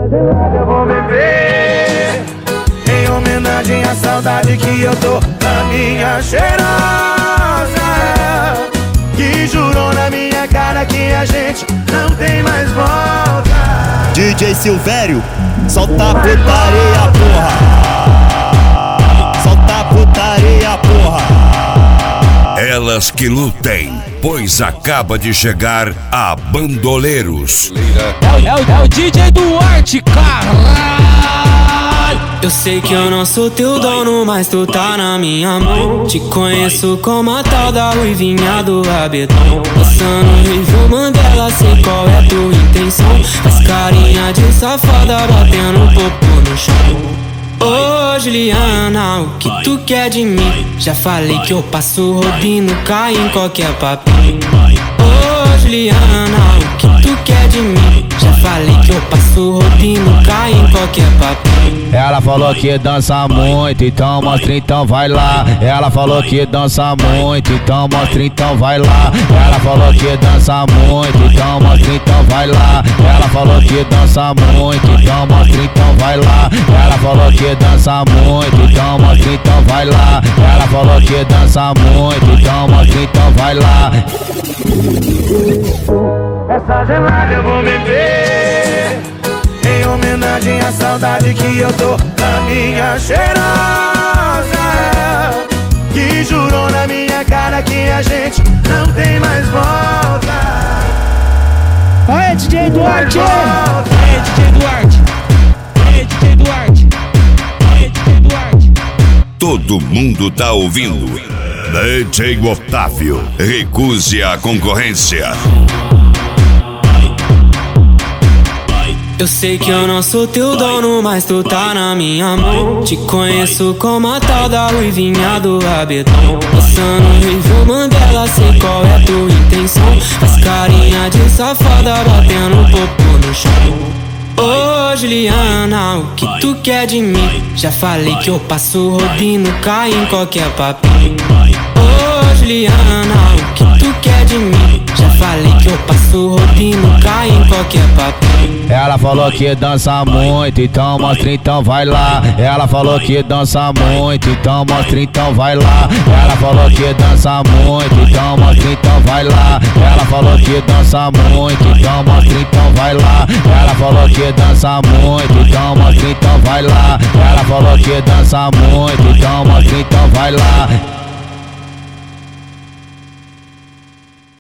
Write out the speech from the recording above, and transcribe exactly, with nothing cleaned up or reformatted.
Eu vou beber em homenagem à saudade que eu tô da minha cheirosa, que jurou na minha cara que a gente não tem mais volta. D J Silvério, solta a putaria, porra. Solta a putaria, porra. Elas que lutem, pois acaba de chegar a Bandoleiros. É, é, é o D J Duarte, caralho. Eu sei que eu não sou teu dono, mas tu tá na minha mão. Te conheço como a tal da ruivinha do rabetão. Passando nível Mandela, sei qual é tua intenção. Faz carinha de safada, batendo popô no chão. Ô Juliana, o que tu quer de mim? Já falei que eu passo rodinho, cai em qualquer papinho. Ô Juliana, o que tu quer de mim? Já falei que eu passo rodinho, cai em qualquer papinho. Ela falou que dança muito, então mostra, então vai lá. Ela falou que dança muito, então mostra, então vai lá. Ela falou que dança muito, então mostra, então vai lá. Ela falou que dança muito, então mostra, então vai lá. Ela falou que dança muito, então mostra, então vai lá. Ela falou que dança muito, então mostra, então vai lá. Essa gelada eu vou beber em homenagem à saudade que eu tô da minha cheirosa, que jurou na minha cara que a gente não tem mais volta. Aê, D J Duarte! Aê, D J Duarte! Aê, D J Duarte! Aê, D J Duarte! Todo mundo tá ouvindo. D J Otávio, recuse a concorrência. Eu sei que eu não sou teu dono, mas tu tá na minha mão. Te conheço como a tal da ruivinha do rabetão. Passando nível Mandela, sei qual é tua intenção. Faz carinha de safada, batendo popô no chão. Ô Juliana, o que tu quer de mim? Já falei que eu passo rodinho, cai em qualquer papinho. Ô Juliana, o que tu quer de mim? Já falei que eu passo rodinho, cai em qualquer papinho. Ela falou que dança muito, então mostra, então vai lá. Ela falou que dança muito, então mostra, então vai lá. Ela falou que dança muito, então mostra, então vai lá. Ela falou que dança muito, então mostra, então vai lá. Ela falou que dança muito, então mostra, então vai lá. Ela falou que dança muito, então mostra, então vai lá.